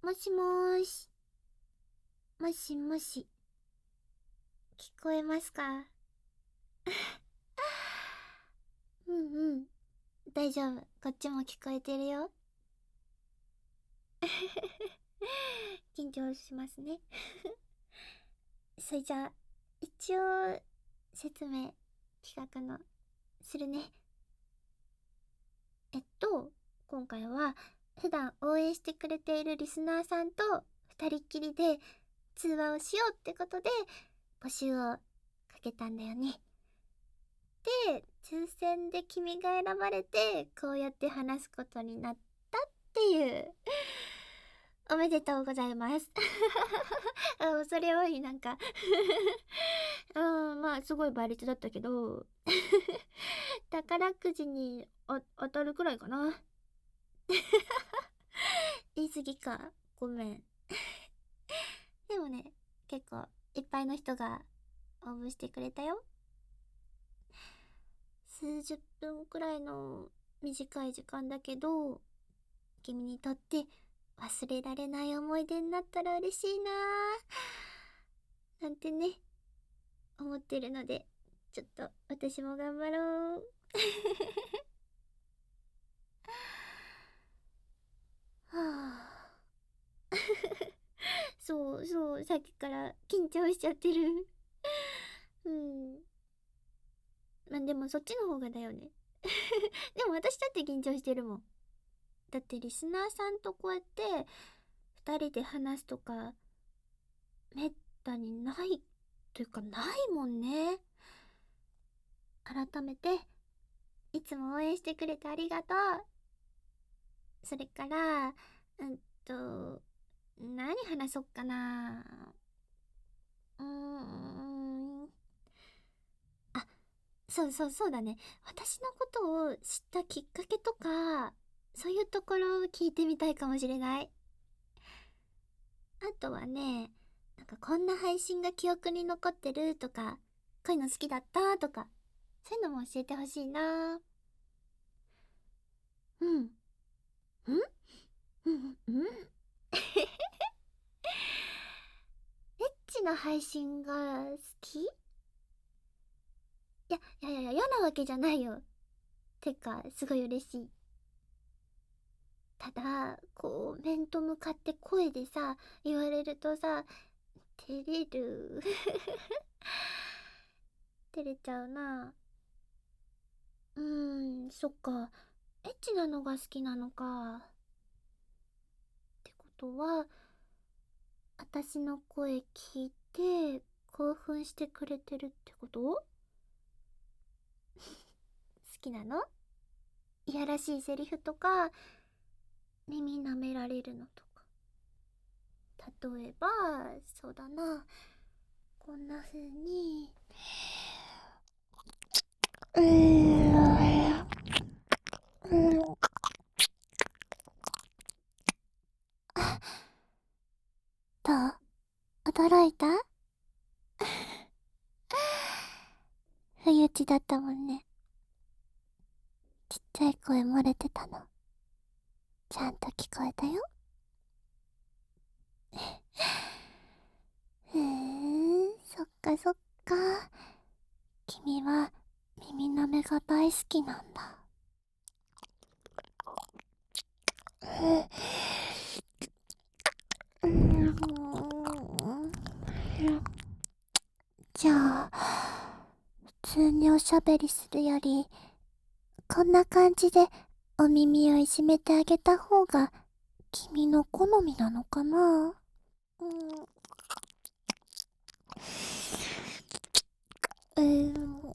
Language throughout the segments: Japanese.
もしもーし。もしもし。聞こえますか？うんうん。大丈夫。こっちも聞こえてるよ。緊張しますね。それじゃあ、一応、説明、企画の、するね。今回は、普段応援してくれているリスナーさんと、二人っきりで、通話をしようってことで、募集をかけたんだよね。で、抽選で君が選ばれて、こうやって話すことになったっていう。おめでとうございます。恐れ多い、なんかまあ、すごい倍率だったけど、宝くじに当たるくらいかな。言い過ぎか。ごめん。でもね、結構、いっぱいの人が応募してくれたよ。数十分くらいの短い時間だけど、君にとって忘れられない思い出になったら嬉しいなぁなんてね、思ってるので、ちょっと私も頑張ろう。はあそうそう、さっきから緊張しちゃってる。うん。まあでもそっちの方がだよね。でも私だって緊張してるもん。だってリスナーさんとこうやって二人で話すとかめったにないというかないもんね。改めていつも応援してくれてありがとう。それからうんと何話そっかな。うーんあ、そうそうそうだね。私のことを知ったきっかけとかそういうところを聞いてみたいかもしれない。あとはね、なんかこんな配信が記憶に残ってるとか、こういうの好きだったとか、そういうのも教えてほしいな。うん。うんエッチな配信が好き？いや、嫌なわけじゃないよ。てか、すごい嬉しい。ただ、こう、面と向かって声でさ、言われるとさ、照れる。照れちゃうな。そっか。エッチなのが好きなのか。ってことは、私の声聞いて興奮してくれてるってこと？好きなの？いやらしいセリフとか、耳舐められるのとか。例えば、そうだな。こんな風に。うーん、どう？驚いた？不意打ちだったもんね。ちっちゃい声漏れてたの。ちゃんと聞こえたよ。そっかそっか。君は耳舐めが大好きなんだ。うん、じゃあ、普通におしゃべりするより、こんな感じでお耳をいじめてあげた方が君の好みなのかな？うん、うん、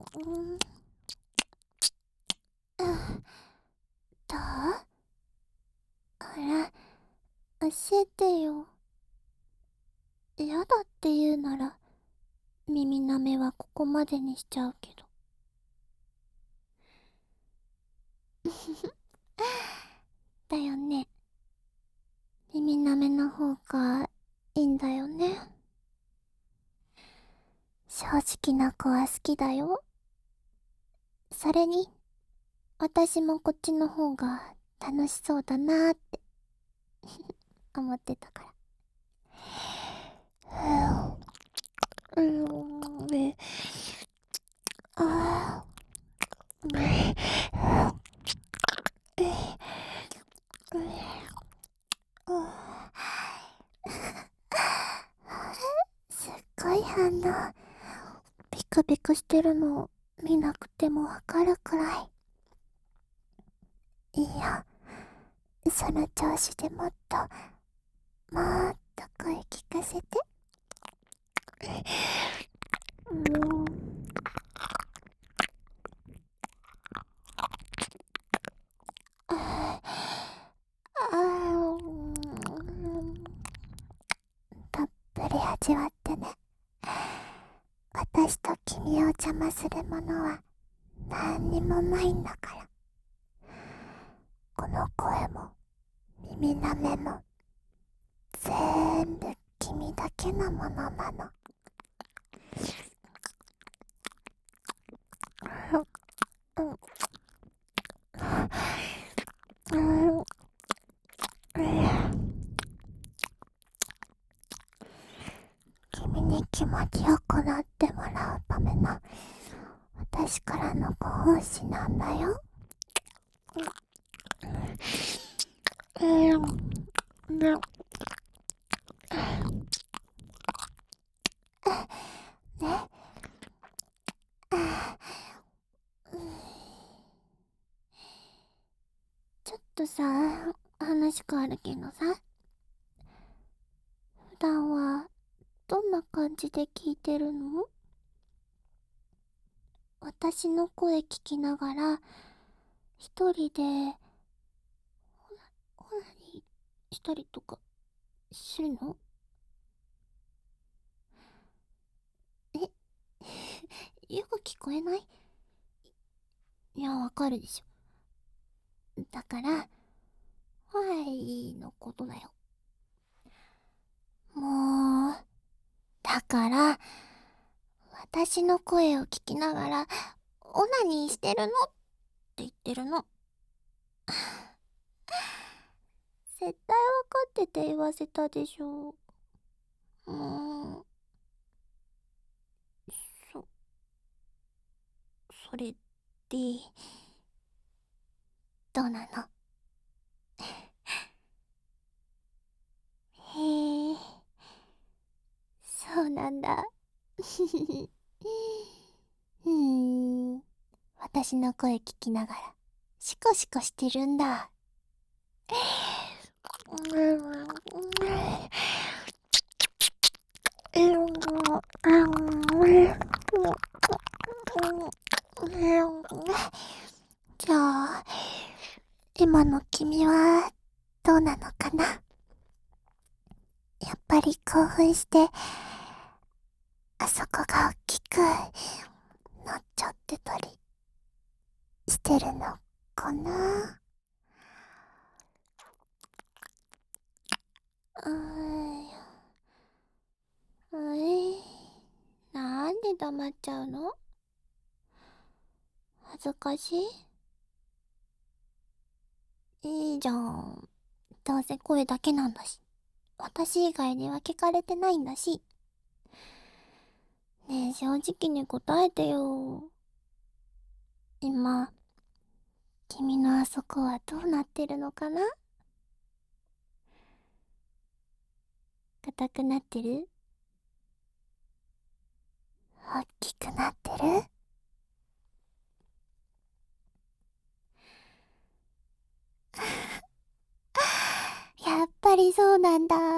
どう？ほら、教えてよ。嫌だって言うなら、耳舐めはここまでにしちゃうけど。だよね。耳舐めの方がいいんだよね。正直な子は好きだよ。それに、私もこっちの方が楽しそうだなーって思ってたから。すっごい反応。ビクビクしてるの見なくてもわかるくらい。いいよ。その調子でもっと声聞かせて。たっぷり味わってね。私と君を邪魔するものは何にもないんだから。この声も耳なめも全部君だけのものなの。君に気持ちよくなってもらうための私からのご奉仕なんだよ。ね。ちょっとさ、話変わるけどさ、普段はどんな感じで聞いてるの？私の声聞きながら一人でオナニーしたりとかするの？えよく聞こえない？いや、わかるでしょ。だからはいのことだよ。もう、だから私の声を聞きながらオナニーしてるのって言ってるの。絶対わかってて言わせたでしょ。そ、それで、どうなの？へえ、そうなんだ。私の声聞きながらシコシコしてるんだ。じゃあ、今の君はどうなのかな？やっぱり興奮してあそこが大きくなっちゃってたりしてるのかな？なんで黙っちゃうの？恥ずかしい？いいじゃん。どうせ声だけなんだし。私以外には聞かれてないんだし。ねえ、正直に答えてよ。今、君のあそこはどうなってるのかな？硬くなってる？大きくなってる？やっぱりそうなんだ。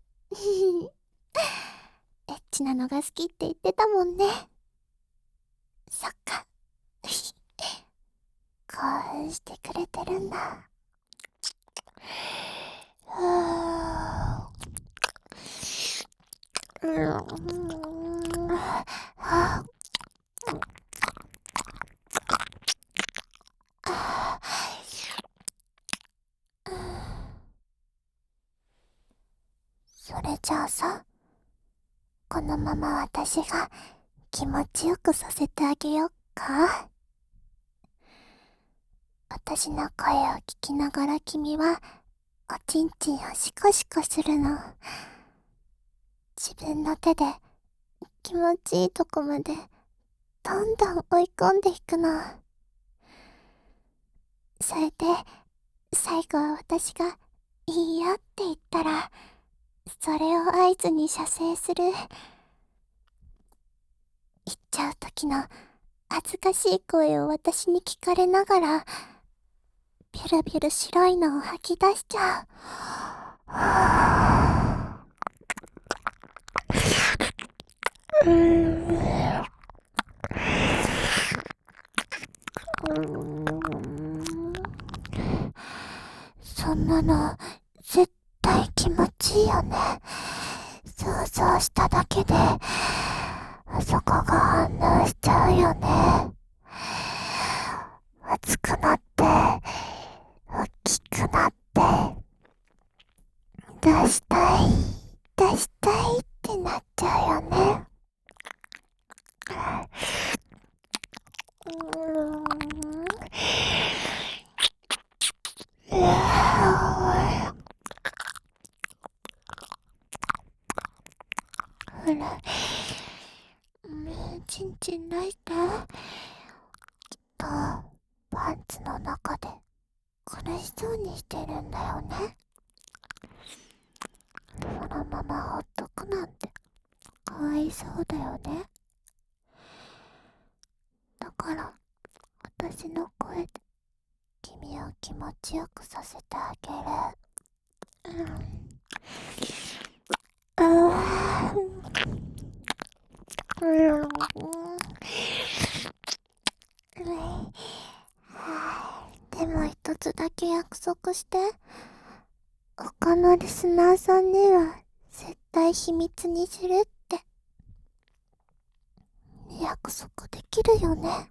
エッチなのが好きって言ってたもんね。そっか。興奮してくれてるんだ。それじゃあさ、このまま私が気持ちよくさせてあげよっか。私の声を聞きながら君はおちんちんをシコシコするの。自分の手で気持ちいいとこまでどんどん追い込んでいくの。それで最後は私がいいよって言ったら、それを合図に射精する。言っちゃう時の恥ずかしい声を私に聞かれながら、ビュルビュル白いのを吐き出しちゃう。そんなの絶対気持ちいいよね。想像しただけであそこが反応しちゃうよね。熱くなって大きくなって出したい出したいってなっちゃうよね。ほら、ちんちん泣いた？きっとパンツの中で苦しそうにしてるんだよね。そのままほっとくなんてかわいそうだよね。だから私の声で君を気持ちよくさせてあげる。でも一つだけ約束して。他のリスナーさんには絶対秘密にするって約束できるよね。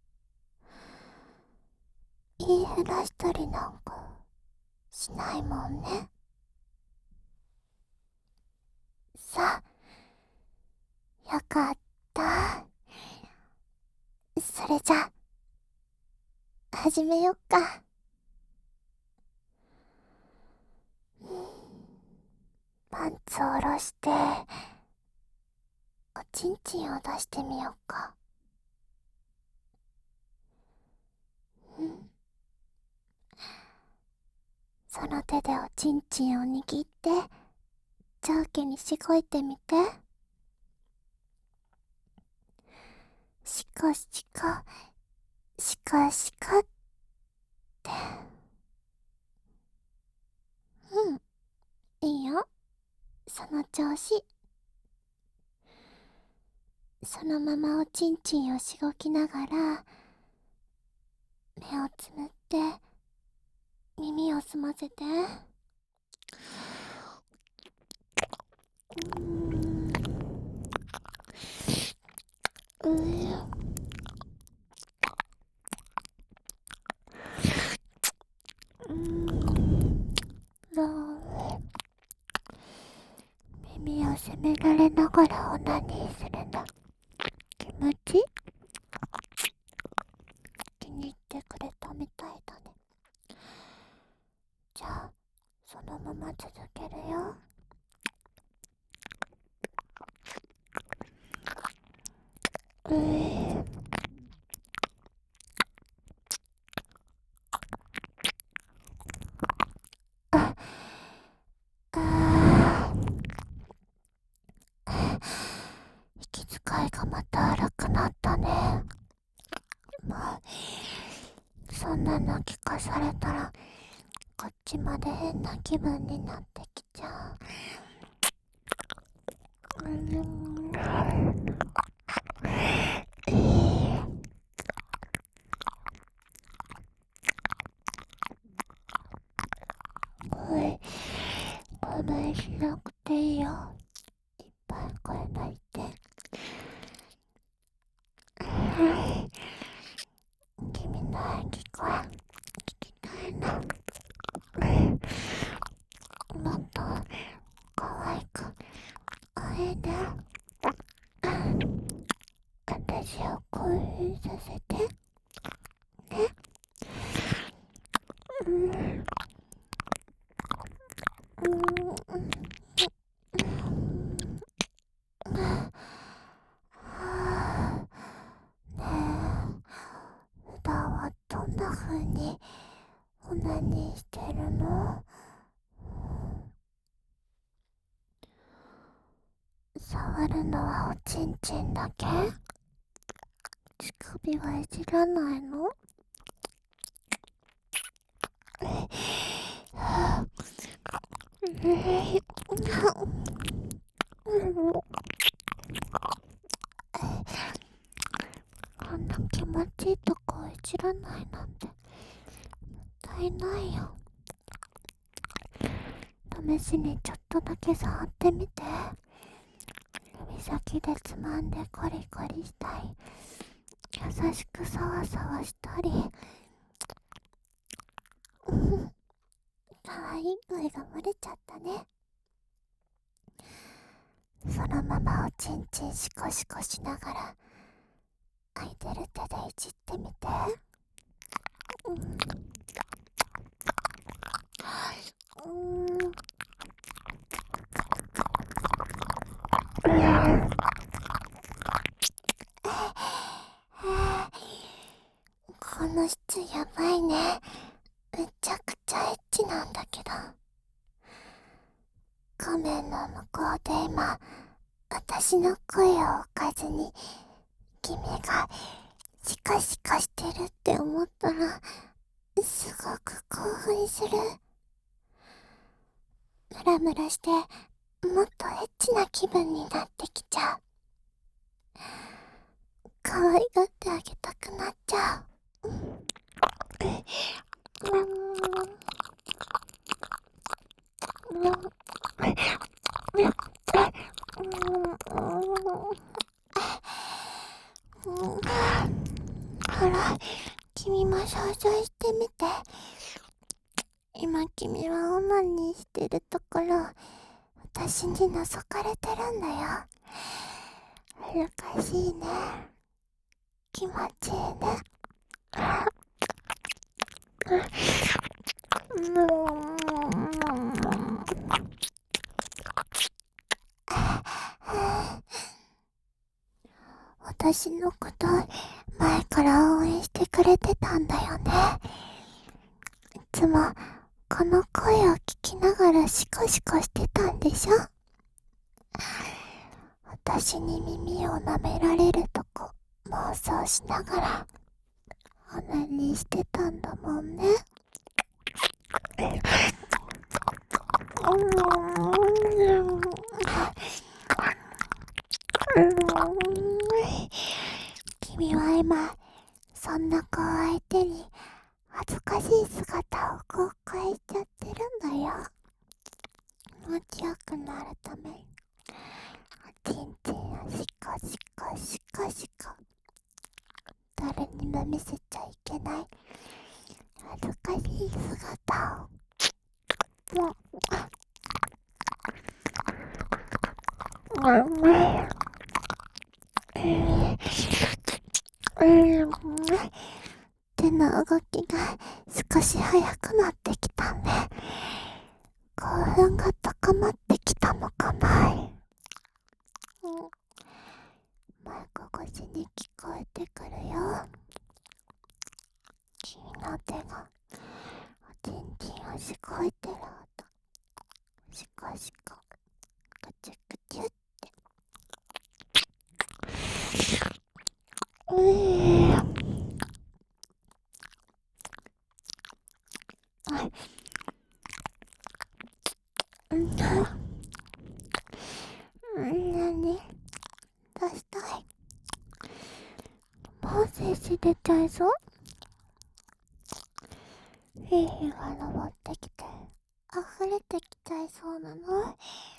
言いふらしたりなんかしないもんね。さあ、よかった。それじゃ始めよっか。パンツを下ろしておちんちんを出してみようか。その手でおちんちんを握って上下にしごいてみて。しこしこしこしこって。いいよ、その調子。そのままおちんちんをしごきながら目をつむって耳を澄ませて。耳を責められながらオナニーするの気持ち気に入ってくれたみたいだね。じゃあそのまま続けるよ。息遣いがまた荒くなったね。もうそんなの聞かされたらこっちまで変な気分になってきちゃう。ごめんしなくていいよ。いっぱい声泣いて。君の演技声聞きたいな。もっと可愛くおいで。私を興奮させてね。 普段はどんな風にオナニーしてるの？触るのはおちんちんだけ？乳首はいじらないの？こんな気持ちいいとこをいじらないなんてもったいないよ。試しにちょっとだけ触ってみて。指先でつまんでコリコリしたり、優しくサワサワしたり。かわいい声が漏れちゃったね。そのままおちんちんシコシコしながら空いてる手でいじってみて。この質やばいね。めちゃくちゃエッチなんだけど。画面の向こうで今、私の声を置かずに君がシカシカしてるって思ったらすごく興奮する。ムラムラしてもっとエッチな気分になってきちゃう。可愛がってあげたくなっちゃう。ほら、君も想像してみて。今君はオナニーしてるところ私に覗かれてるんだよ。恥ずかしいね。気持ちいいね。私のこと前から応援してくれてたんだよね。いつもこの声を聞きながらシコシコしてたんでしょ？私に耳を舐められるとこ妄想しながらオナニーしてたんだもんね。君は今そんな子を相手に恥ずかしい姿を公開しちゃってるんだよ。気持ちよくなるためにおちんちんをシコシコシコシコ、誰にも見せちゃいけない恥ずかしい姿を手の動きが少し速くなってきたね。興奮が高まってきたのかな。マイク越しに聞こえてくるよ。君の手がおちんちんをしごいてる音。シコシコクチュクチュって。何？どうしたい？もう精子出ちゃいそう？ヒーヒーが登ってきて溢れてきちゃいそうなの？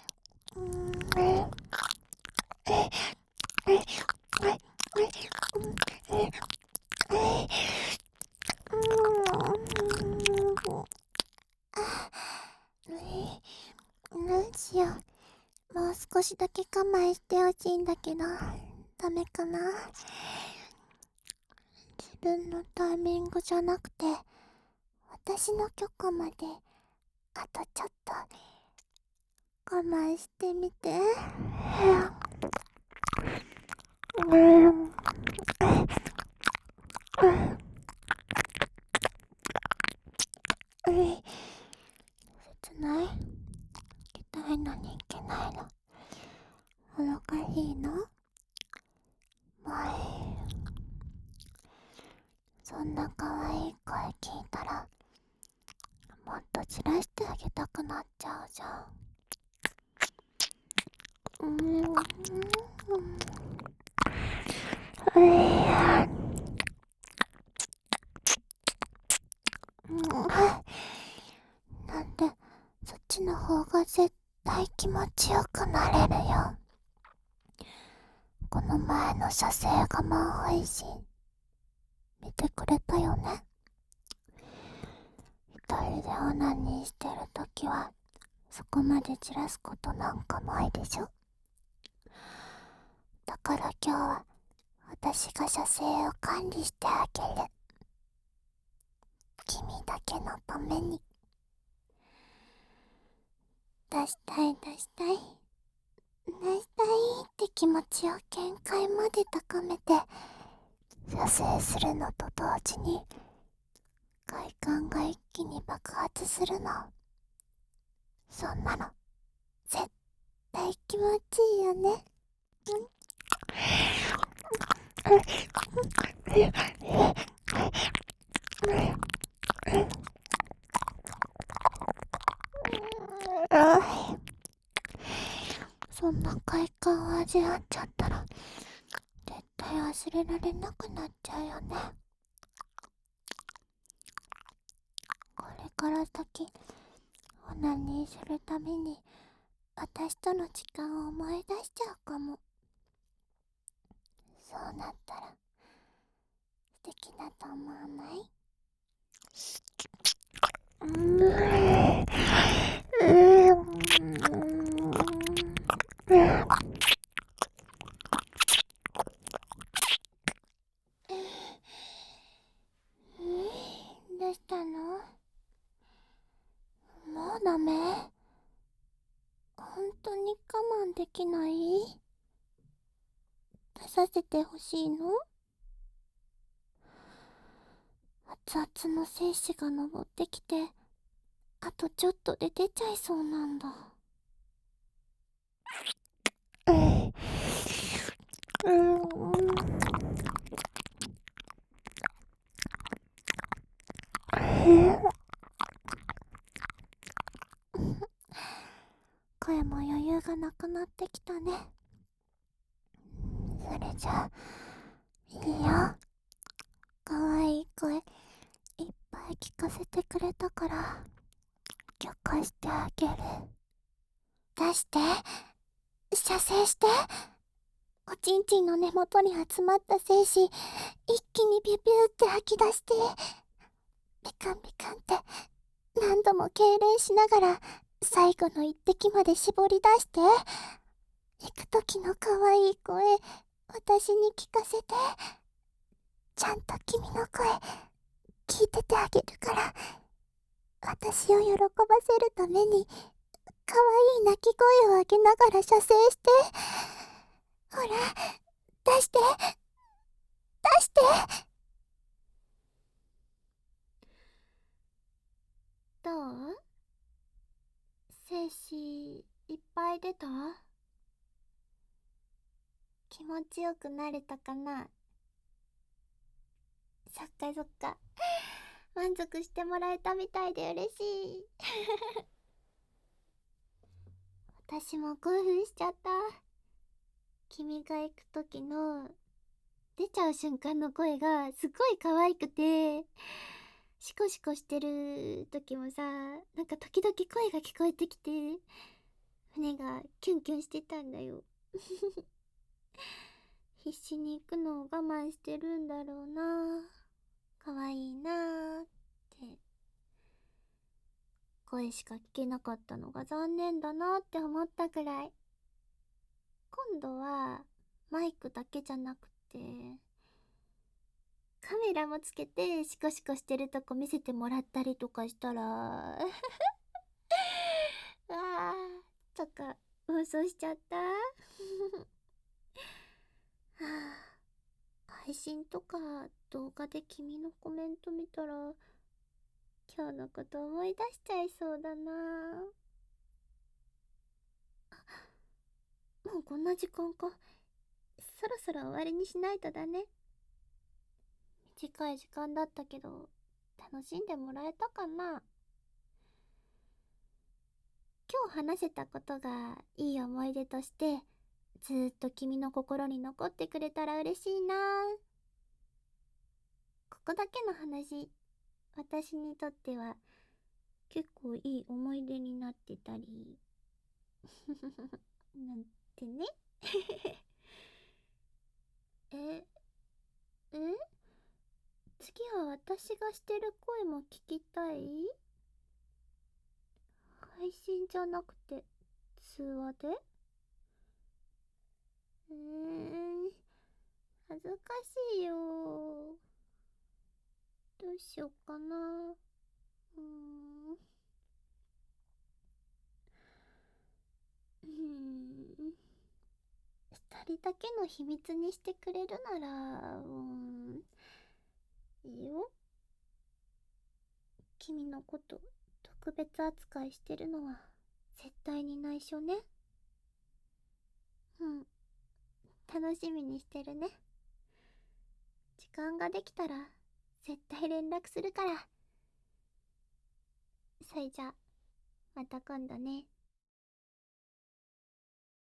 どうしよう。もう少しだけ我慢してほしいんだけど、ダメかな？自分のタイミングじゃなくて、私の許可まであとちょっと慢してみて。切ない？行きたいのに行けないの。おかしいの？もうそんな可愛い声聞いたら、もっと散らしてあげたくなっちゃうじゃん。なんで、そっちの方が絶対気持ちよくなれるよ。この前の射精我慢配信見てくれたよね。一人でオナニーしてるときはそこまで散らすことなんかないでしょ。だから今日は私が射精を管理してあげる。君だけのために。出したい出したい出したいって気持ちを限界まで高めて射精するのと同時に快感が一気に爆発するの。そんなの絶対気持ちいいよね。そんな快感を味わっちゃったら絶対忘れられなくなっちゃうよね。これから先オナニーするために私との時間を思い出しちゃうかも。そうなったら素敵だと思わない？どうしたの？もうダメ？本当に我慢できない？出させてほしいの？熱々の精子が昇ってきて、あとちょっとで出ちゃいそうなんだ。声も余裕がなくなってきたね。それじゃあいいよ。かわいい声いっぱい聞かせてくれたから許可してあげる。出して、射精して。おちんちんの根元に集まった精子一気にビュビュって吐き出して、ピカンピカンって何度も痙攣しながら最後の一滴まで絞り出して、行く時の可愛い声私に聞かせて。ちゃんと君の声聞いててあげるから。私を喜ばせるために可愛い鳴き声を上げながら射精して。ほら出して出して。どう？精子いっぱい出た？気持ちよくなれたかな？そっかそっか、満足してもらえたみたいで嬉しい。私も興奮しちゃった。君が行く時の出ちゃう瞬間の声がすごい可愛くて、シコシコしてる時もさ、なんか時々声が聞こえてきて胸がキュンキュンしてたんだよ。必死に行くのを我慢してるんだろうな。可愛いなーって。声しか聞けなかったのが残念だなって思ったくらい。今度はマイクだけじゃなくてカメラもつけてシコシコしてるとこ見せてもらったりとかしたらうわー、ちょとか妄想しちゃったはあ、配信とか動画で君のコメント見たら今日のこと思い出しちゃいそうだな。もうこんな時間か。そろそろ終わりにしないとだね。短い時間だったけど楽しんでもらえたかな。今日話せたことがいい思い出としてずーっと君の心に残ってくれたら嬉しいな。ここだけの話、私にとっては結構いい思い出になってたりなんてねえ、え次は私がしてる声も聞きたい？配信じゃなくて通話で？恥ずかしいよ。どうしようかな。うーん。うーん。二人だけの秘密にしてくれるなら、いいよ。君のこと特別扱いしてるのは絶対に内緒ね。うん。楽しみにしてるね。時間ができたら絶対連絡するから。それじゃ、また今度ね。